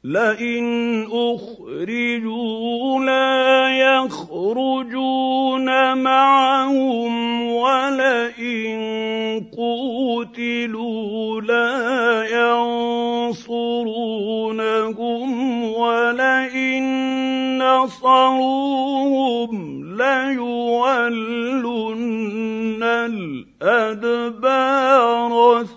لئن أخرجوا لا يخرجون معهم ولئن قوتلوا لا ينصرونهم ولئن نصروهم ليولن الأدبار